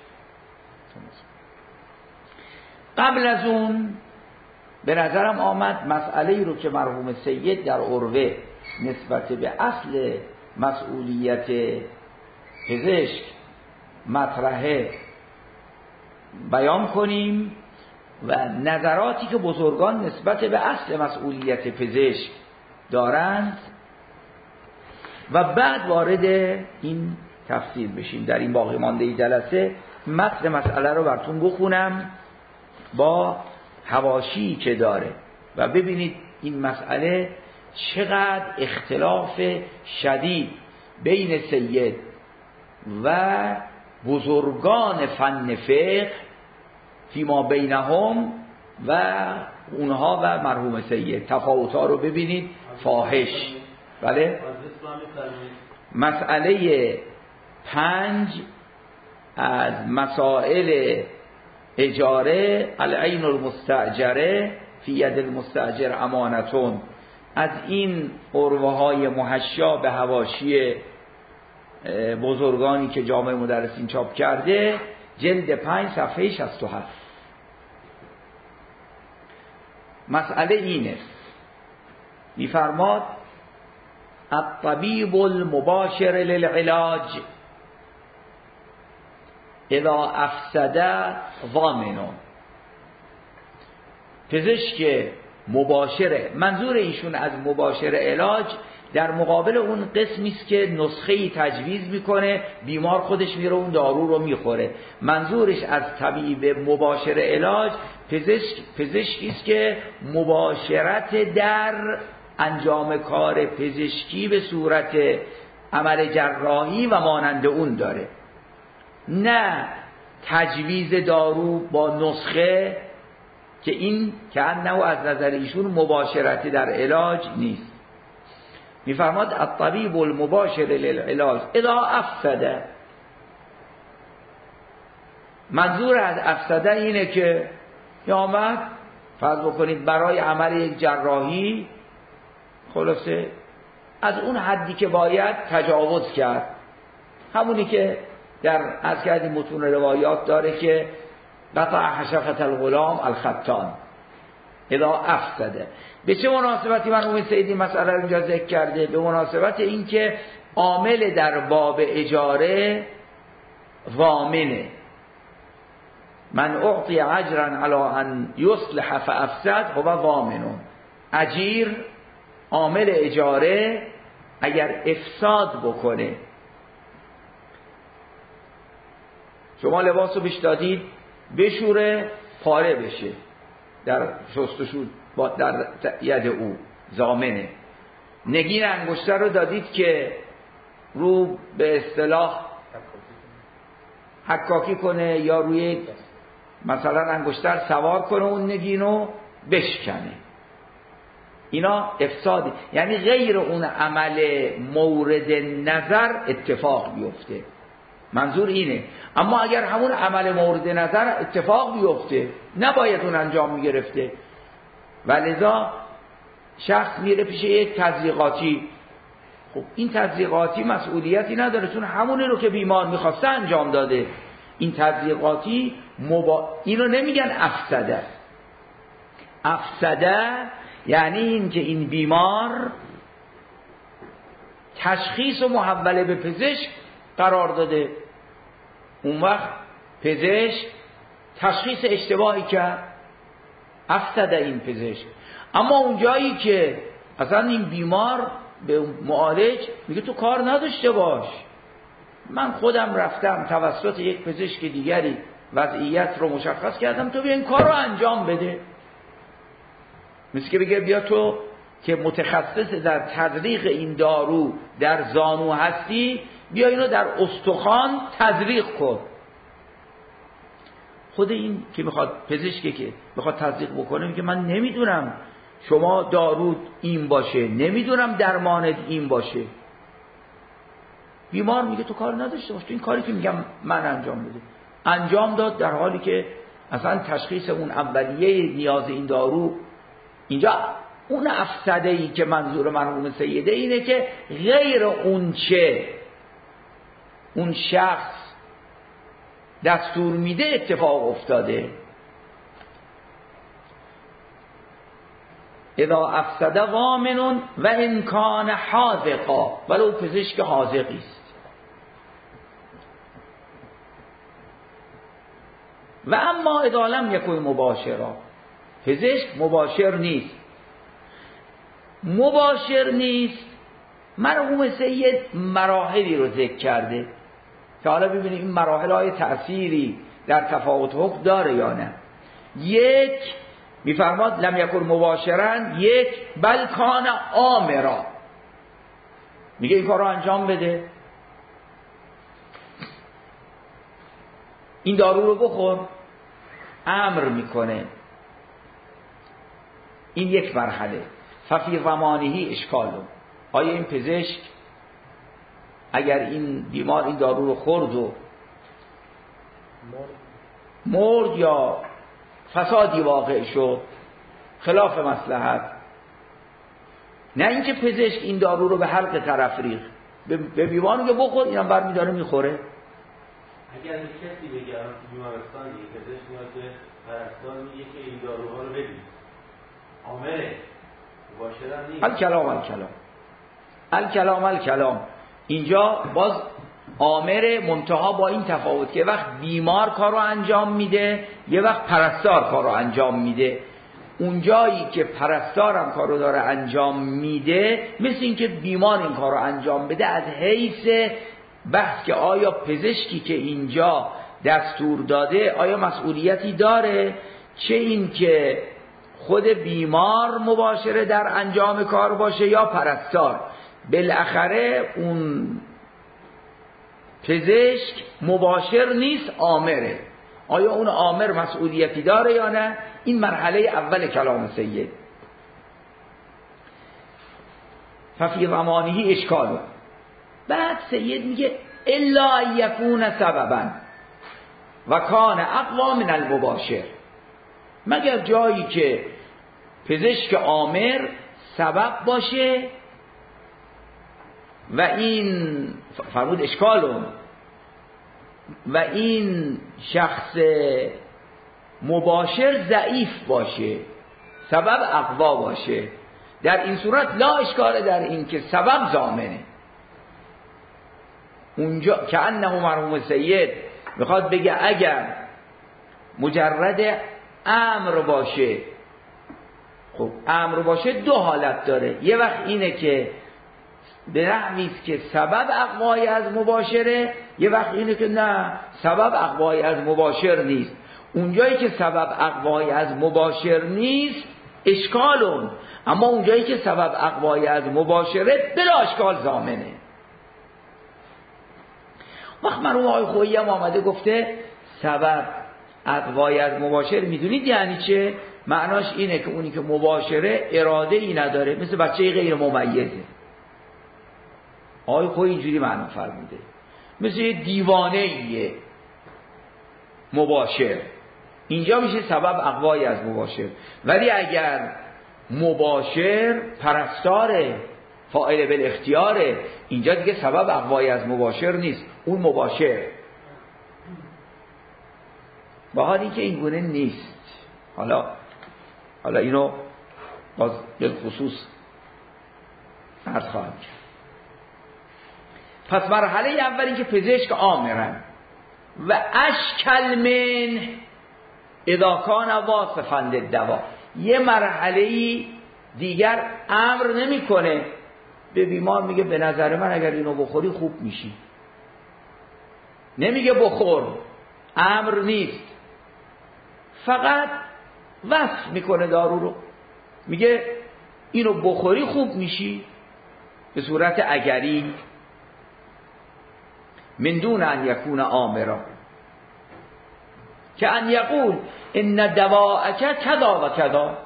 Speaker 1: قبل از اون به نظرم آمد مسئله رو که مرحوم سید در عروه نسبت به اصل مسئولیت پزشک مطرحه بیان کنیم و نظراتی که بزرگان نسبت به اصل مسئولیت پزشک دارند و بعد وارد این تفسیر بشیم. در این باقی مانده جلسه متن مسئله رو براتون بخونم با حواشی که داره و ببینید این مسئله چقدر اختلاف شدید بین سید و بزرگان فن فقه فیما بینهم و اونها و مرحوم سید، تفاوت‌ها رو ببینید فاحش. بله، مسئله پنج از مسائل اجاره، العین المستاجره فی ید المستاجر امانتون، از این عروه های محشا به حواشی بزرگانی که جامعه مدرسین چاپ کرده، جلد پنج صفحه شصت و هفت. مسئله اینه، میفرماد الطبیب المباشر للعلاج اذا افسد ضامنون. پزشک مباشره، منظور ایشون از مباشر علاج در مقابل اون قسمی است که نسخه‌ای تجویز میکنه، بیمار خودش میره اون دارو رو میخوره. منظورش از طبیب مباشر علاج پزشک پزشکی است که مباشرت در انجام کار پزشکی به صورت عمل جراحی و مانند اون داره، نه تجویز دارو با نسخه که این که انه از نظر ایشون مباشرتی در علاج نیست. میفرماد الطبیب المباشر للعلاج اذا افسده، منظور از افسده اینه که یا آمد فرض بکنید برای عمل یک جراحی خلاصه از اون حدی که باید تجاوز کرد، همونی که در از کردیم متون روایات داره که قطع حشفت الغلام الختان اذا افسده. به چه مناسبتی مرحوم سیدی مسئله رو اینجا ذکر کرده؟ به مناسبت این که عامل در باب اجاره ضامنه، من اعطی اجرا علی ان یصلح فافسد هو ضامن. اجیر عامل اجاره اگر افساد بکنه، شما لباس رو بهش دادید بشوره پاره بشه در شستشو در ید او، ضامنه. نگین انگشتر رو دادید که رو به اصطلاح حکاکی کنه یا روی مثلا انگشتر سوار کنه اون نگینو بشکنه، اینا افسادی، یعنی غیر اون عمل مورد نظر اتفاق بیفته، منظور اینه. اما اگر همون عمل مورد نظر اتفاق بیفته نباید اون انجام میگرفته، ولذا شخص میره پیش یک تزریقاتی، خب این تزریقاتی مسئولیتی نداره چون همونی رو که بیمار میخواسته انجام داده. این تزریقاتی مبا... اینو نمیگن افسده. افسده یعنی این که این بیمار تشخیص و محوله به پزشک قرار داده، اون وقت پزشک تشخیص اشتباهی کرد، افسده این پزشک. اما اون جایی که اصلا این بیمار به معالج میگه تو کار نداشته باش، من خودم رفتم توسط یک پزشک دیگری وضعیت رو مشخص کردم، تو بیا این کار رو انجام بده. مثل که بگه بیا تو که متخصص در تزریق این دارو در زانو هستی، بیا اینو در استخوان تزریق کن. خود این که میخواد پزشکی که میخواد تزریق بکنه میگه من نمیدونم شما دارود این باشه، نمیدونم درمانت این باشه. بیمار میگه تو کار نداشته باش، تو این کاری که میگم من انجام بده. انجام داد در حالی که اصلا تشخیص اون اولیه نیاز این دارو اینجا اون افسده ای که منظور مرحوم سیده اینه که غیر اون چه اون شخص دستور میده اتفاق افتاده. اذا افسد ضامن و ان کان حاذقا، ولو پزشک حاذقی است. و اما اذا لم یکن مباشرا، پزشک مباشر نیست. مباشر نیست مرحوم سید مراحلی رو ذکر کرده که حالا ببینیم این مراحل های تأثیری در تفاوت حکم داره یا نه. یک میفرماد لم یکن مباشرن، یک بل کان آمرا، میگه این کار رو انجام بده، این دارو رو بخور، امر میکنه. این یک مرحله. ففی زمانهی اشکالو، آیا این پزشک اگر این بیمار این دارو رو خورد و مرد یا فسادی واقع شد خلاف مصلحت، نه اینکه پزشک این دارو رو به حلق طرف ریخت، به بیمار میگه بخور، اینم برمی داره میخوره.
Speaker 3: اگر به کسی بگم تو بیمارستانی پزشک میاد به پرستار میگه که این داروها رو بدید، آمره مباشرم نیست.
Speaker 1: الکلام الکلام الکلام الکلام اینجا باز آمر، منتها با این تفاوت که وقت بیمار کار رو انجام میده، یه وقت پرستار کار رو انجام میده. اون جایی که پرستار هم کار رو داره انجام میده، مثل این که بیمار این کار رو انجام بده، از حیث بحث که آیا پزشکی که اینجا دستور داده آیا مسئولیتی داره، چه این که خود بیمار مباشره در انجام کار باشه یا پرستار. بالاخره اون پزشک مباشر نیست، آمره. آیا اون آمر مسئولیتی داره یا نه؟ این مرحله اول کلام سید. ففی زمانهی اشکالو. بعد سید میگه الا یکون سببا و کان اقوا من المباشر، مگر جایی که پزشک آمر سبب باشه و این فرمود اشکالون و این شخص مباشر ضعیف باشه، سبب اقوا باشه. در این صورت لا اشکال در این که سبب ضامنه. اونجا که انه مرحوم سید میخواد بگه اگر مجرد امر باشه، خب امر باشه دو حالت داره. یه وقت اینه که به نحویست که سبب اقوای از مباشره، یه وقت اینه که نه سبب اقوای از مباشر نیست. اونجایی که سبب اقوای از مباشر نیست اشکالون، اما اونجایی که سبب اقوای از مباشره بلا اشکال ضامنه. وقت مرحوم آقای خویی هم آمده گفته سبب اقوای از مباشر، میدونید یعنی چه؟ معناش اینه که اونی که مباشره اراده ای نداره، مثل بچه غیر ممیزه. آقای خویی اینجوری معنا فرموده، مثل یه دیوانه ایه مباشر. اینجا میشه سبب اقوای از مباشر. ولی اگر مباشر پرستاره، فاعل بالاختیاره، اینجا دیگه سبب اقوای از مباشر نیست، اون مباشر. با حالی که این گونه نیست. حالا حالا اینو باز به خصوص عرض خواهم کرد. پس مرحله اول این که پزشک آمرن و اشکل من اذا کان واصفا للدوا. یه مرحله دیگر امر نمیکنه به بیمار، میگه به نظر من اگر اینو بخوری خوب میشی. نمیگه بخور، امر نیست، فقط وصف میکنه دارو رو، میگه اینو بخوری خوب میشی به صورت اگری، من دون ان یکون آمرا، که ان یقول ان دواءک کذا و کذا.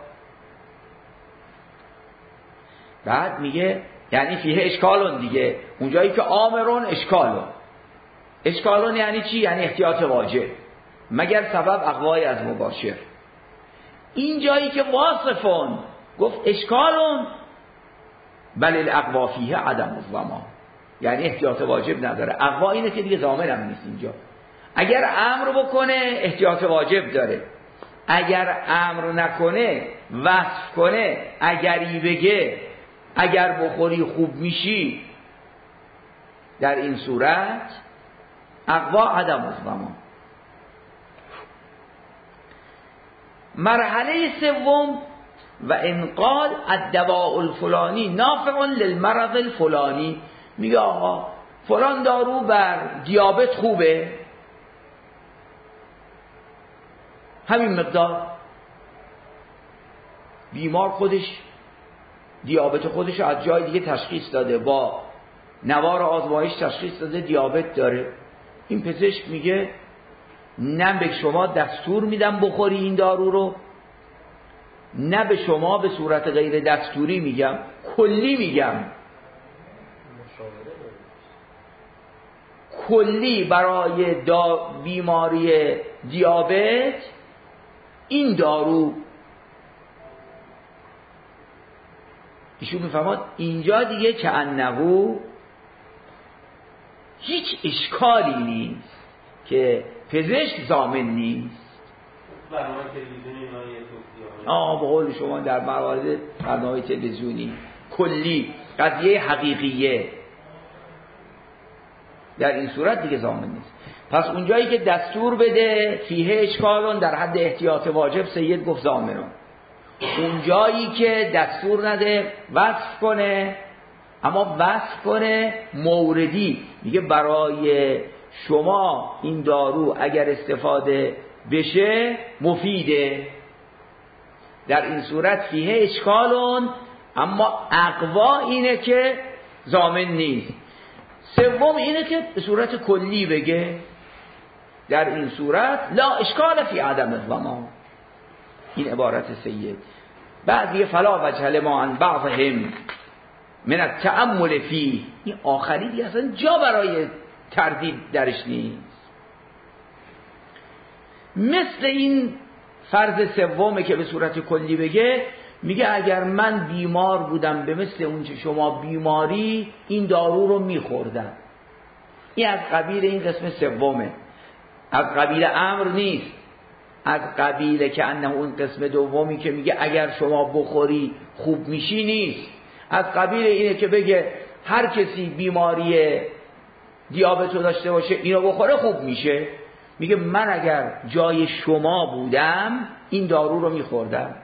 Speaker 1: بعد میگه یعنی فیه اشکالون دیگه، اونجایی که آمرون اشکالون. اشکالون یعنی چی؟ یعنی احتیاط واجب. مگر سبب اقوای از مباشر. این جایی که واصفون گفت اشکالون بل الاقوا فیه عدم الضمان، یعنی احتیاط واجب نداره. اقوا اینه که دیگه ضامن هم نیست اینجا. اگر امر بکنه احتیاط واجب داره، اگر امر نکنه وصف کنه، اگری بگه اگر بخوری خوب میشی، در این صورت اقوا عدم الضمان. مرحله سوم و انقال الدواء الفلانی نافع للمرض الفلانی، میگه آقا فلان دارو بر دیابت خوبه، همین مقدار. بیمار خودش دیابت خودش از جای دیگه تشخیص داده، با نوار آزمایش تشخیص داده دیابت داره. این پزشک میگه نه به شما دستور میدم بخوری این دارو رو، نه به شما به صورت غیر دستوری میگم، کلی میگم، کلی برای دا بیماری دیابت این دارو. ایشون میفهمد اینجا دیگه که انهو هیچ اشکالی نیست که پزشک ضامن نیست.
Speaker 3: برنامه تلویزیونی اینا یه توصیه
Speaker 1: آه به قول شما در موارد برنامه تلویزیونی کلی قضیه حقیقیه، در این صورت دیگه ضامن نیست. پس اونجایی که دستور بده فیه اشکالون در حد احتیاط واجب، سید گفت ضامنون. اونجایی که دستور نده وصف کنه، اما وصف کنه موردی، میگه برای شما این دارو اگر استفاده بشه مفیده، در این صورت فیه اشکالون، اما اقوا اینه که ضامن نیست. سوم اینه که به صورت کلی بگه، در این صورت لا اشکال فی عدم الضمان. این عبارت سید. بعضی فلا وجه لما عن بعضهم من التأمل فی، این آخری دیگه اصلا جا برای تردید درش نیست. مثل این فرض سومه که به صورت کلی بگه، میگه اگر من بیمار بودم به مثل اون چه شما بیماری این دارو رو میخوردم، این از قبیل این قسم سومه، از قبیل امر نیست، از قبیل که انه اون قسم دومی که میگه اگر شما بخوری خوب میشی نیست، از قبیل اینه که بگه هر کسی بیماری دیابت رو داشته باشه اینو بخوره خوب میشه. میگه من اگر جای شما بودم این دارو رو میخوردم.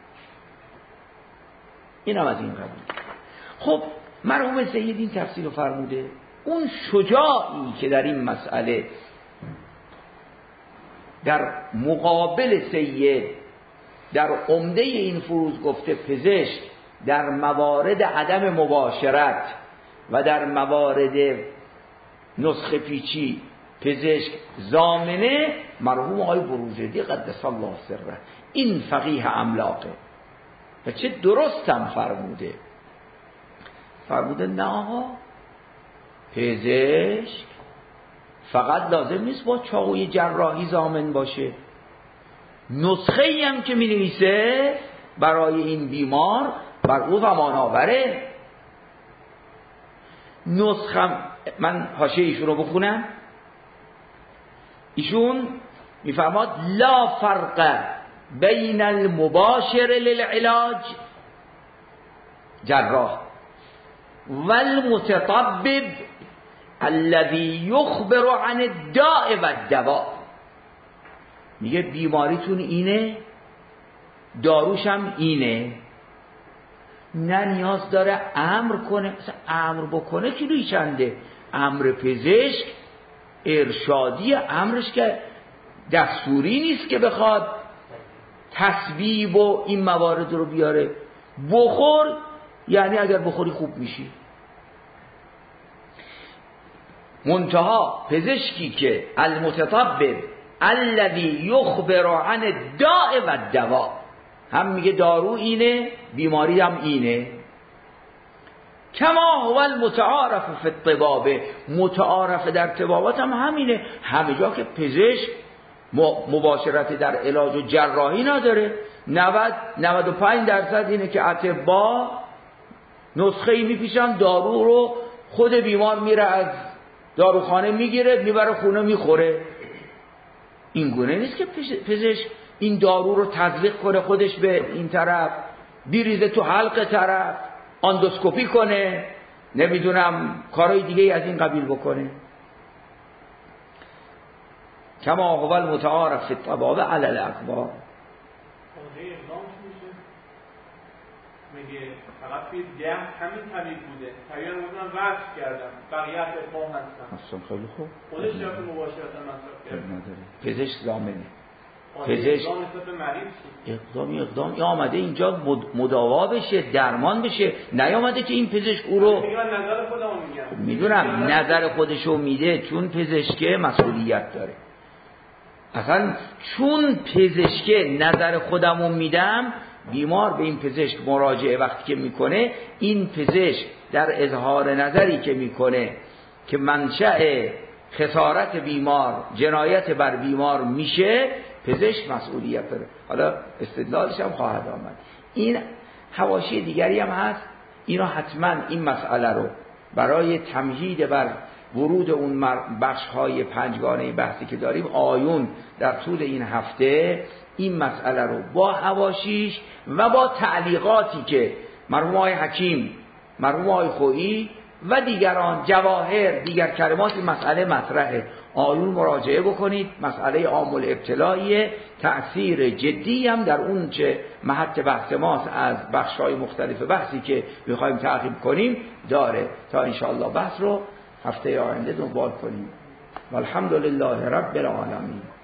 Speaker 1: این هم از این قبیل. خب مرحوم سید این تفسیر رو فرموده. اون شجاعی که در این مسئله در مقابل سید در عمده این فروض گفته پزشک در موارد عدم مباشرت و در موارد نسخه پیچی پزشک ضامنه، مرحوم آقای بروجردی قدس الله سره این فقیه املاقه و چه درستم فرموده. فرموده نه آقا، پزشک فقط لازم نیست با چاقوی جراحی ضامن باشه، نسخه ای هم که می نویسه برای این بیمار بر او ضمان آوره. نسخه من حاشیه ایشون رو بخونم. ایشون میفرماد لا فرق بین المباشر للعلاج جراح والمتطبب الذي يخبر عن الداء والدواء. میگه بیماریتون اینه، داروشم اینه، نه نیاز داره امر کنه. مثلا امر بکنه کیلویی چنده؟ امر پزشک ارشادی، امرش که دستوری نیست که بخواد تسبیب و این موارد رو بیاره. بخور یعنی اگر بخوری خوب میشی. منتها پزشکی که المتطبب الذی یخبر عن الداء و الدواء، هم میگه دارو اینه بیماری هم اینه. کما هو المتعارف فی الطبابه، متعارف در طبابت هم همینه. همه جا که پزشک مباشرت در علاج و جراحی نداره. نود نود و پنج درصد اینه که اطباء نسخه‌ای میپیشن، دارو رو خود بیمار میره از داروخانه میگیره میبره خونه میخوره. این گونه نیست که پزشک این دارو رو تزریق کنه خودش به این طرف، بیریزه تو حلق طرف، اندوسکوپی کنه، نمیدونم کارهای دیگه از این قبیل بکنه. کما هو المتعارف فی الطبابه علی الاقوام.
Speaker 4: میگه فقط توی ده همین طبیب بوده، طبیب رو بودن وقت کردم، بقیه اطباء هستن.
Speaker 1: اصلا خیلی خوب.
Speaker 4: خودش شرط مباشرت مصرف کرد.
Speaker 1: نداره. پزشک ضامنه.
Speaker 4: پزشک اقدام نسبت به مریض چی؟
Speaker 1: اقدامی اقدام یا آمده اینجا مداوا بشه، درمان بشه، نیامده که این پزشک او رو
Speaker 4: میگم نظر خودمو میگم.
Speaker 1: میدونم نظر خودشو میده، چون پزشک مسئولیت داره. اصلا چون پزشک نظر خودمو میدم، بیمار به این پزشک مراجعه وقتی که میکنه، این پزشک در اظهار نظری که میکنه که منشأ خسارت بیمار جنایت بر بیمار میشه، پزشک مسئولیت داره. حالا استدلالش هم خواهد آمد. این حواشی دیگری هم هست، اینا حتما این مسئله رو برای تمهید بر ورود اون بخش های پنجگانه بحثی که داریم آیون در طول این هفته این مسئله رو با حواشیش و با تعلیقاتی که مرحوم آقای حکیم، مرحوم آقای خویی و دیگران جواهر دیگر کلمات این مسئله مطرحه، آیون مراجعه بکنید. مسئله عامل ابتلاییه، تأثیر جدی هم در اون چه محط بحث ماست از بخش‌های مختلف بحثی که می‌خوایم تعقیب کنیم داره، تا انشاءالله بحث رو هفته آینده دنبال کنیم. والحمدلله رب العالمین.